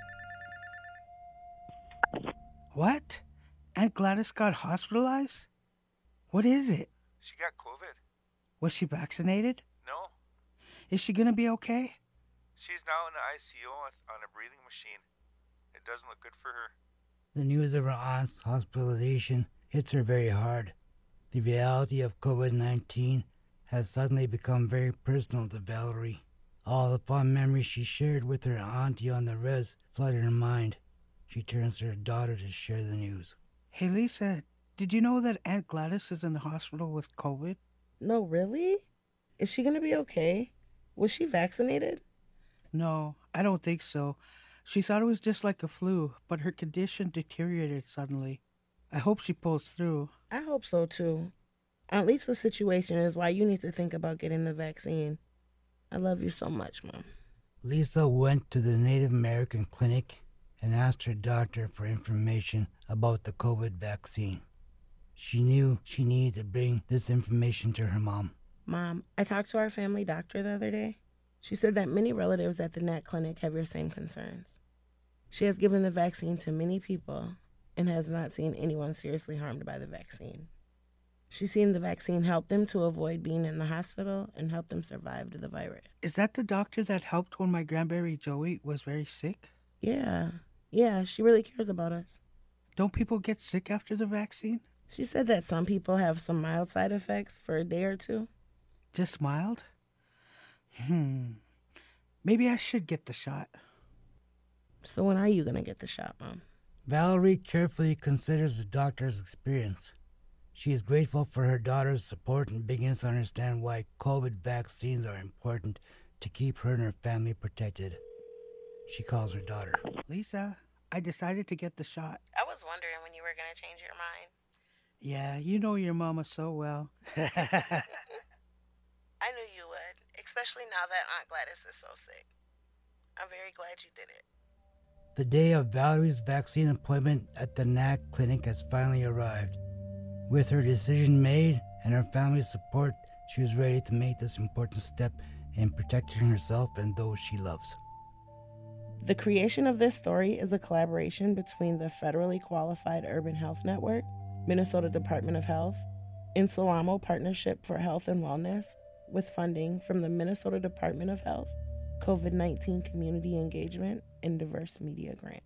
What? Aunt Gladys got hospitalized? What is it? She got COVID. Was she vaccinated? No. Is she gonna be okay? She's now in the ICU on a breathing machine. It doesn't look good for her. The news of her aunt's hospitalization hits her very hard. The reality of COVID-19 has suddenly become very personal to Valerie. All the fond memories she shared with her auntie on the res flooded her mind. She turns to her daughter to share the news. Hey, Lisa, did you know that Aunt Gladys is in the hospital with COVID? No, really? Is she gonna be okay? Was she vaccinated? No, I don't think so. She thought it was just like a flu, but her condition deteriorated suddenly. I hope she pulls through. I hope so, too. Aunt Lisa's situation is why you need to think about getting the vaccine. I love you so much, Mom. Lisa went to the Native American clinic and asked her doctor for information about the COVID vaccine. She knew she needed to bring this information to her mom. Mom, I talked to our family doctor the other day. She said that many relatives at the Nat Clinic have your same concerns. She has given the vaccine to many people and has not seen anyone seriously harmed by the vaccine. She's seen the vaccine help them to avoid being in the hospital and help them survive the virus. Is that the doctor that helped when my grandbaby Joey was very sick? Yeah, she really cares about us. Don't people get sick after the vaccine? She said that some people have some mild side effects for a day or two. Just mild? Maybe I should get the shot. So when are you going to get the shot, Mom? Valerie carefully considers the doctor's experience. She is grateful for her daughter's support and begins to understand why COVID vaccines are important to keep her and her family protected. She calls her daughter. Lisa, I decided to get the shot. I was wondering when you were going to change your mind. Yeah, you know your mama so well. I knew you would, especially now that Aunt Gladys is so sick. I'm very glad you did it. The day of Valerie's vaccine appointment at the NAC clinic has finally arrived. With her decision made and her family's support, she was ready to make this important step in protecting herself and those she loves. The creation of this story is a collaboration between the Federally Qualified Urban Health Network, Minnesota Department of Health, and Salamo Partnership for Health and Wellness, with funding from the Minnesota Department of Health, COVID-19 Community Engagement, and Diverse Media Grant.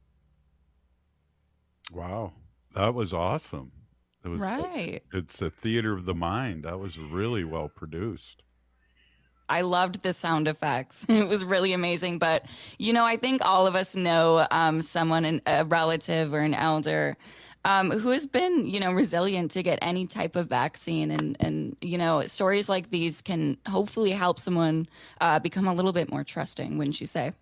Wow, that was awesome. It was, right. It's a theater of the mind. That was really well produced. I loved the sound effects. It was really amazing. But, I think all of us know someone, a relative or an elder, who has been, resilient to get any type of vaccine. And stories like these can hopefully help someone become a little bit more trusting, wouldn't you say?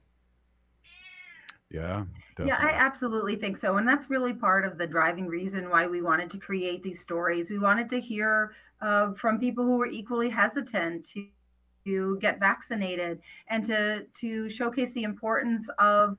Yeah. Definitely. Yeah, I absolutely think so. And that's really part of the driving reason why we wanted to create these stories. We wanted to hear from people who were equally hesitant to get vaccinated, and to showcase the importance of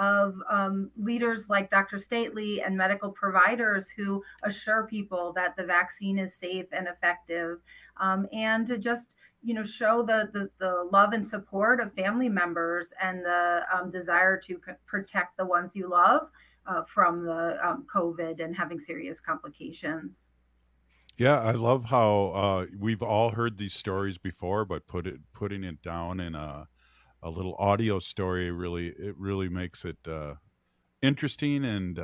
leaders like Dr. Stately and medical providers who assure people that the vaccine is safe and effective, and to just show the love and support of family members and the desire to protect the ones you love from the COVID and having serious complications. Yeah, I love how we've all heard these stories before, but putting it down in a little audio story really makes it interesting, and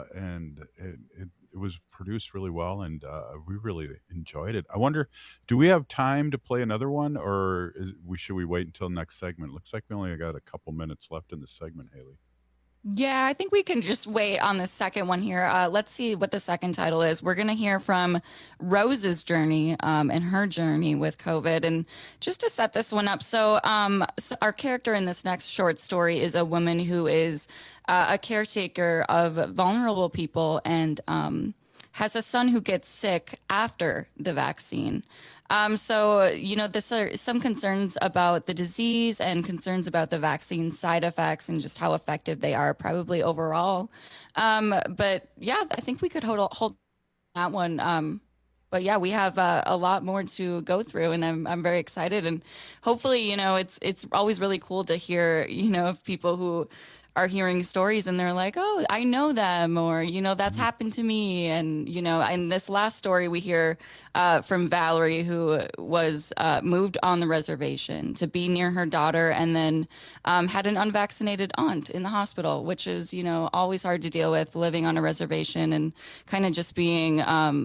it was produced really well, and we really enjoyed it. I wonder, do we have time to play another one, or should we wait until next segment? Looks like we only got a couple minutes left in the segment, Haley. Yeah, I think we can just wait on the second one here. Let's see what the second title is. We're going to hear from Rose's journey and her journey with COVID. And just to set this one up, so our character in this next short story is a woman who is a caretaker of vulnerable people and has a son who gets sick after the vaccine. So, this are some concerns about the disease and concerns about the vaccine side effects and just how effective they are probably overall. But yeah, I think we could hold that one. But yeah, we have a lot more to go through, and I'm very excited. And hopefully, it's always really cool to hear, of people who are hearing stories and they're like, oh, I know them, or, that's happened to me. And, in this last story, we hear from Valerie, who was moved on the reservation to be near her daughter, and then had an unvaccinated aunt in the hospital, which is, always hard to deal with, living on a reservation and kind of just being,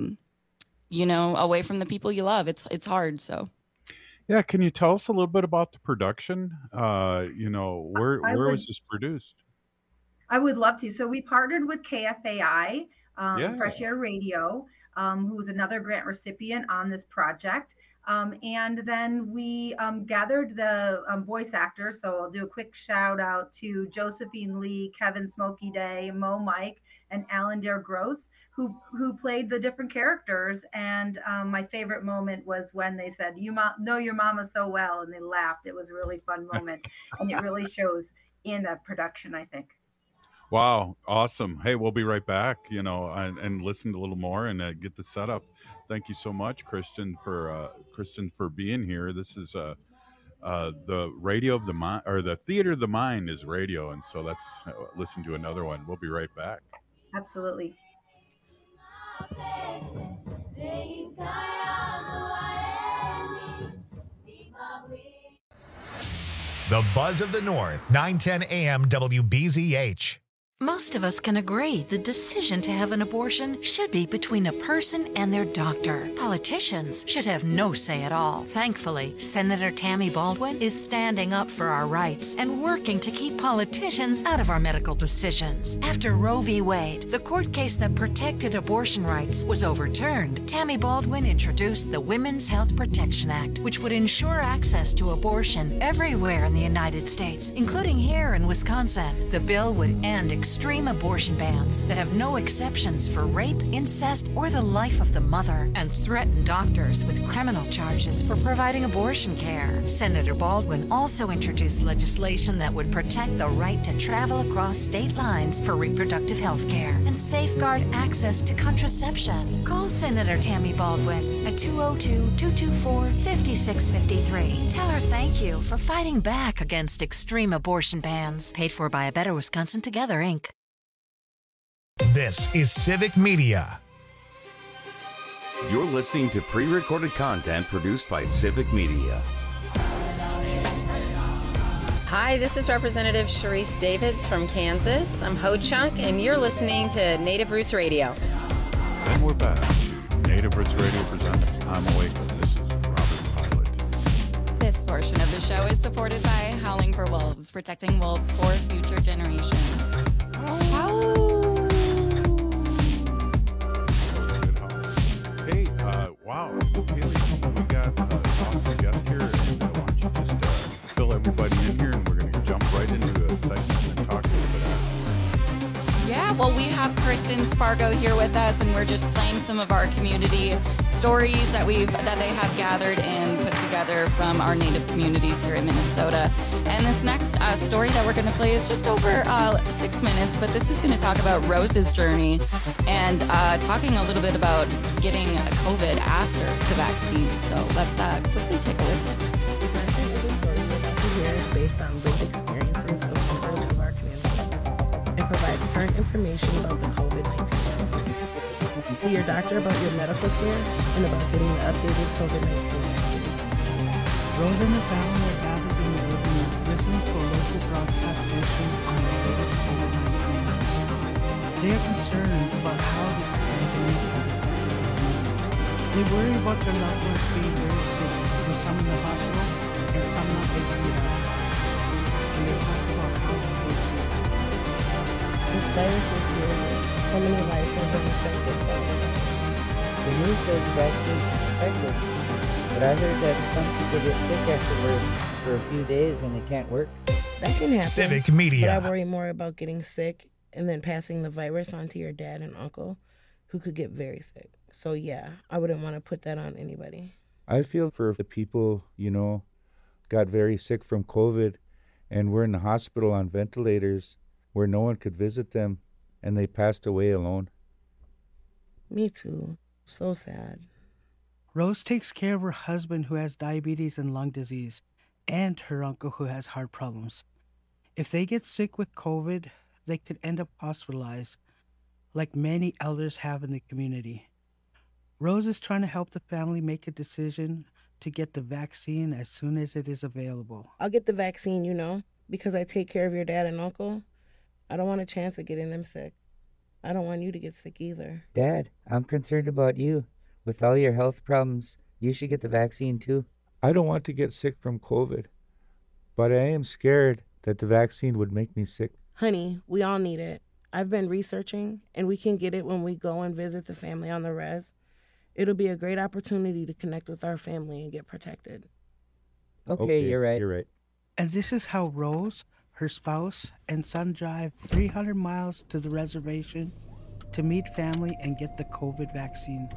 away from the people you love. It's hard. So. Yeah, can you tell us a little bit about the production? Where was this produced? I would love to. So we partnered with KFAI, Fresh Air Radio, who was another grant recipient on this project. And then we gathered the voice actors. So I'll do a quick shout out to Josephine Lee, Kevin Smokey Day, Mo Mike, and Alan Dare Gross, who played the different characters. And my favorite moment was when they said, "You know your mama so well," and they laughed. It was a really fun moment, and it really shows in that production, I think. Wow, awesome. Hey, we'll be right back, and listen a little more and get the setup. Thank you so much, Kristen, for being here. This is the radio of the mind, or the theater of the mind is radio, and so let's listen to another one. We'll be right back. Absolutely. The Buzz of the North, 910 AM WBZH. Most of us can agree the decision to have an abortion should be between a person and their doctor. Politicians should have no say at all. Thankfully, Senator Tammy Baldwin is standing up for our rights and working to keep politicians out of our medical decisions. After Roe v. Wade, the court case that protected abortion rights, was overturned, Tammy Baldwin introduced the Women's Health Protection Act, which would ensure access to abortion everywhere in the United States, including here in Wisconsin. The bill would end extreme abortion bans that have no exceptions for rape, incest, or the life of the mother, and threaten doctors with criminal charges for providing abortion care. Senator Baldwin also introduced legislation that would protect the right to travel across state lines for reproductive health care and safeguard access to contraception. Call Senator Tammy Baldwin at 202-224-5653. Tell her Thank you for fighting back against extreme abortion bans. Paid for by A Better Wisconsin Together, Inc. This is Civic Media. You're listening to pre-recorded content produced by Civic Media. Hi, this is Representative Sharice Davids from Kansas. I'm Ho Chunk, and you're listening to Native Roots Radio. And we're back. Native Roots Radio presents I'm Awake. This is Robert Pilot. This portion of the show is supported by Howling for Wolves, protecting wolves for future generations. Hey, wow. Haley, we got an awesome guest here. And why don't you just fill everybody in here, and we're going to jump right into a segment and talk a little bit after. Yeah, well, we have Kristen Spargo here with us, and we're just playing some of our community stories that they have gathered and put together from our Native communities here in Minnesota. And this next story that we're going to play is just over 6 minutes, but this is going to talk about Rose's journey and talking a little bit about getting COVID after the vaccine. So let's quickly take a listen. Here is based on lived experiences of members of our community. It provides current information about the COVID-19 vaccine. See your doctor about your medical care and about getting the updated COVID-19 vaccine. Rose and the family are gathered in the living room, listening to a local broadcast station on the latest COVID-19. They are concerned about how this pandemic has affected the community. They worry about their loved ones being very sick, with some in the hospital and some not making it out. And they talk about how to stay safe. This virus is serious. So many lives have been affected by it. The news says vaccines protect us, but I heard that some people get sick afterwards for a few days and it can't work. That can happen. Civic Media. But I worry more about getting sick and then passing the virus on to your dad and uncle, who could get very sick. So yeah, I wouldn't want to put that on anybody. I feel for the people, got very sick from COVID and were in the hospital on ventilators where no one could visit them, and they passed away alone. Me too. So sad. Rose takes care of her husband who has diabetes and lung disease, and her uncle who has heart problems. If they get sick with COVID, they could end up hospitalized, like many elders have in the community. Rose is trying to help the family make a decision to get the vaccine as soon as it is available. I'll get the vaccine, because I take care of your dad and uncle. I don't want a chance of getting them sick. I don't want you to get sick either. Dad, I'm concerned about you. With all your health problems, you should get the vaccine too. I don't want to get sick from COVID, but I am scared that the vaccine would make me sick. Honey, we all need it. I've been researching, and we can get it when we go and visit the family on the res. It'll be a great opportunity to connect with our family and get protected. Okay, you're right. You're right. And this is how Rose, her spouse, and son drive 300 miles to the reservation to meet family and get the COVID vaccine.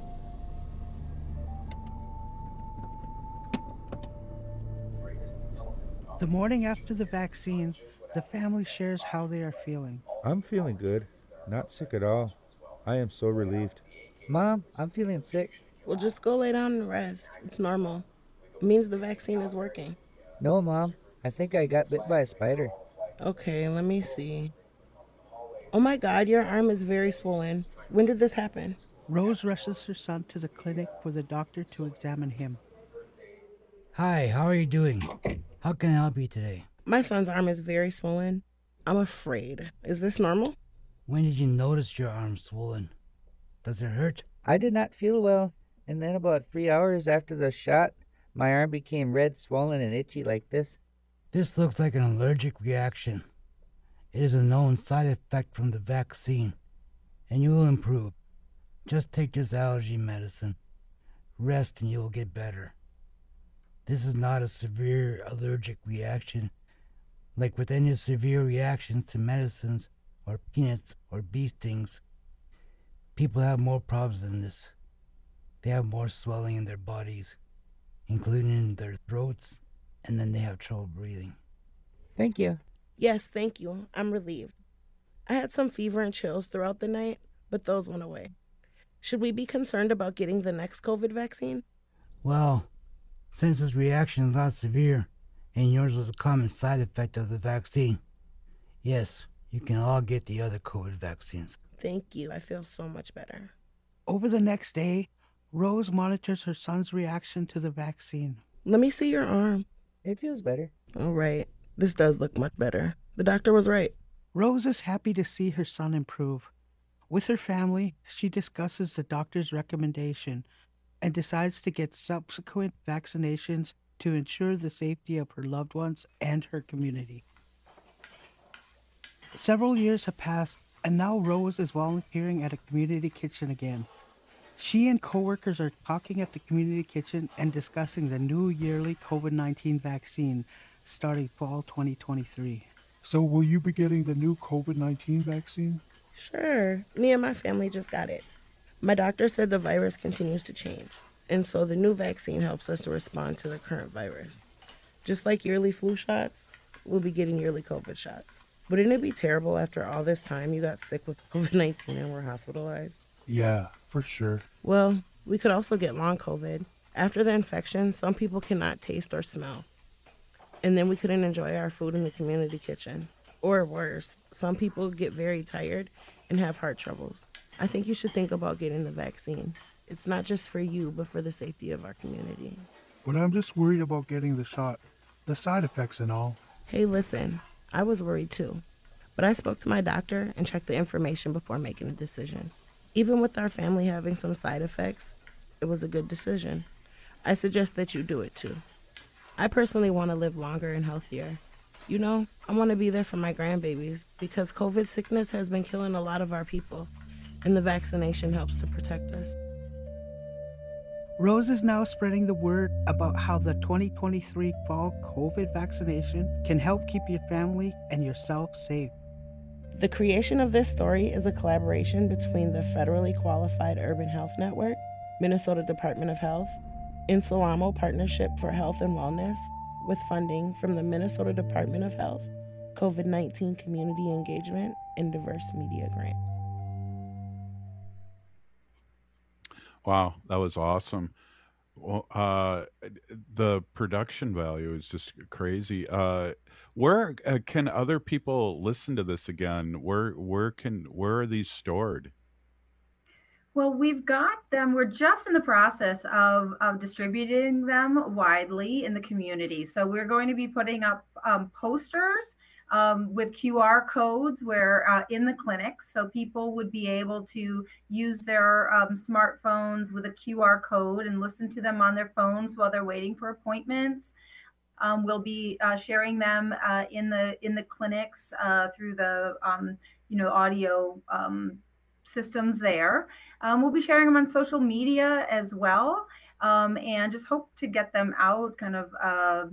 The morning after the vaccine, the family shares how they are feeling. I'm feeling good. Not sick at all. I am so relieved. Mom, I'm feeling sick. Well, just go lay down and rest. It's normal. It means the vaccine is working. No, Mom. I think I got bit by a spider. Okay, let me see. Oh my God, your arm is very swollen. When did this happen? Rose rushes her son to the clinic for the doctor to examine him. Hi, how are you doing? How can I help you today? My son's arm is very swollen. I'm afraid. Is this normal? When did you notice your arm swollen? Does it hurt? I did not feel well, and then about 3 hours after the shot, my arm became red, swollen, and itchy like this. This looks like an allergic reaction. It is a known side effect from the vaccine, and you will improve. Just take this allergy medicine. Rest and you will get better. This is not a severe allergic reaction, like with any severe reactions to medicines or peanuts or bee stings. People have more problems than this. They have more swelling in their bodies, including in their throats, and then they have trouble breathing. Thank you. Yes, thank you. I'm relieved. I had some fever and chills throughout the night, but those went away. Should we be concerned about getting the next COVID vaccine? Well, Since his reaction is not severe, and yours was a common side effect of the vaccine, yes, you can all get the other COVID vaccines. Thank you. I feel so much better. Over the next day, Rose monitors her son's reaction to the vaccine. Let me see your arm. It feels better. All right. This does look much better. The doctor was right. Rose is happy to see her son improve. With her family, she discusses the doctor's recommendation and decides to get subsequent vaccinations to ensure the safety of her loved ones and her community. Several years have passed, and now Rose is volunteering at a community kitchen again. She and coworkers are talking at the community kitchen and discussing the new yearly COVID-19 vaccine starting fall 2023. So will you be getting the new COVID-19 vaccine? Sure. Me and my family just got it. My doctor said the virus continues to change, and so the new vaccine helps us to respond to the current virus. Just like yearly flu shots, we'll be getting yearly COVID shots. Wouldn't it be terrible after all this time you got sick with COVID-19 and were hospitalized? Yeah, for sure. Well, we could also get long COVID. After the infection, some people cannot taste or smell. And then we couldn't enjoy our food in the community kitchen. Or worse, some people get very tired and have heart troubles. I think you should think about getting the vaccine. It's not just for you, but for the safety of our community. But I'm just worried about getting the shot, the side effects and all. Hey, listen, I was worried too. But I spoke to my doctor and checked the information before making a decision. Even with our family having some side effects, it was a good decision. I suggest that you do it too. I personally want to live longer and healthier. You know, I want to be there for my grandbabies because COVID sickness has been killing a lot of our people, and the vaccination helps to protect us. Rose is now spreading the word about how the 2023 fall COVID vaccination can help keep your family and yourself safe. The creation of this story is a collaboration between the Federally Qualified Urban Health Network, Minnesota Department of Health, and Salamo Partnership for Health and Wellness, with funding from the Minnesota Department of Health, COVID-19 Community Engagement, and Diverse Media Grant. Wow, that was awesome. Well, the production value is just crazy. Where can other people listen to this again? Where are these stored? Well, we've got them. We're just in the process of distributing them widely in the community. So we're going to be putting up posters with QR codes where in the clinics, so people would be able to use their smartphones with a QR code and listen to them on their phones while they're waiting for appointments. We'll be sharing them in the clinics through the audio systems there. We'll be sharing them on social media as well, and just hope to get them out kind of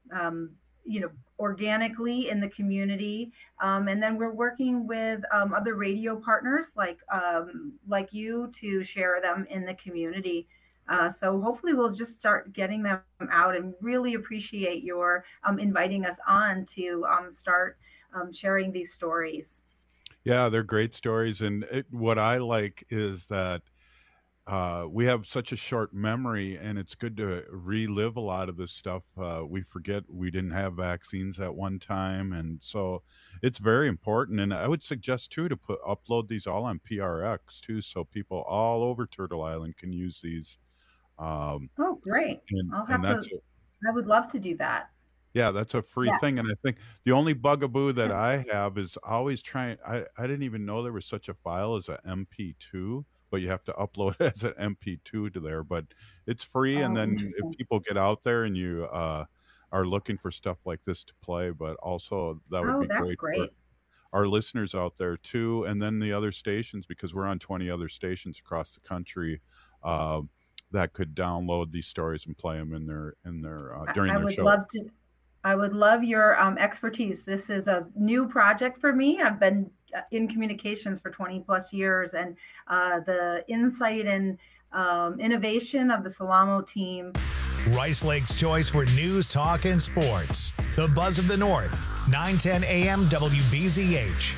organically in the community. And then we're working with other radio partners like you to share them in the community. So hopefully we'll just start getting them out, and really appreciate your inviting us on to start sharing these stories. Yeah, they're great stories. And what I like is that we have such a short memory, and it's good to relive a lot of this stuff. We forget we didn't have vaccines at one time. And so it's very important. And I would suggest, too, to upload these all on PRX, too, so people all over Turtle Island can use these. Oh, great. I would love to do that. Yeah, that's a free thing. And I think the only bugaboo that I have is always trying. I didn't even know there was such a file as an MP2, but you have to upload it as an MP2 to there. But it's free. And then if people get out there and you are looking for stuff like this to play, but also that would be great for our listeners out there too. And then the other stations, because we're on 20 other stations across the country, that could download these stories and play them in their during their show. I would love your expertise. This is a new project for me. I've been in communications for 20 plus years, and the insight and innovation of the Salamo team. Rice Lake's choice for news, talk, and sports. The Buzz of the North, 910 AM WBZH.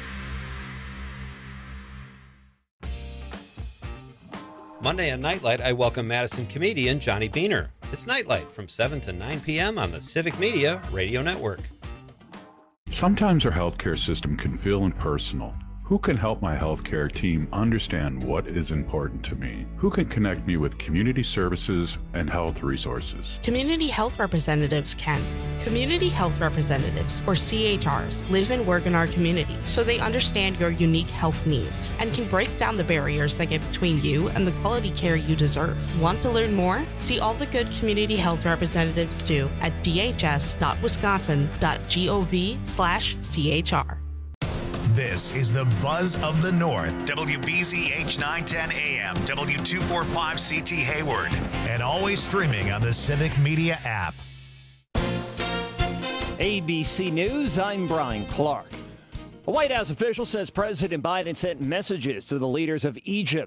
Monday on Nightlight, I welcome Madison comedian Johnny Beaner. It's Nightlight from 7 to 9 p.m. on the Civic Media Radio Network. Sometimes our healthcare system can feel impersonal. Who can help my healthcare team understand what is important to me? Who can connect me with community services and health resources? Community health representatives can. Community health representatives, or CHRs, live and work in our community, so they understand your unique health needs and can break down the barriers that get between you and the quality care you deserve. Want to learn more? See all the good community health representatives do at dhs.wisconsin.gov/CHR. This is the Buzz of the North, WBZH 910 AM, W245CT Hayward, and always streaming on the Civic Media app. ABC News, I'm Brian Clark. A White House official says President Biden sent messages to the leaders of Egypt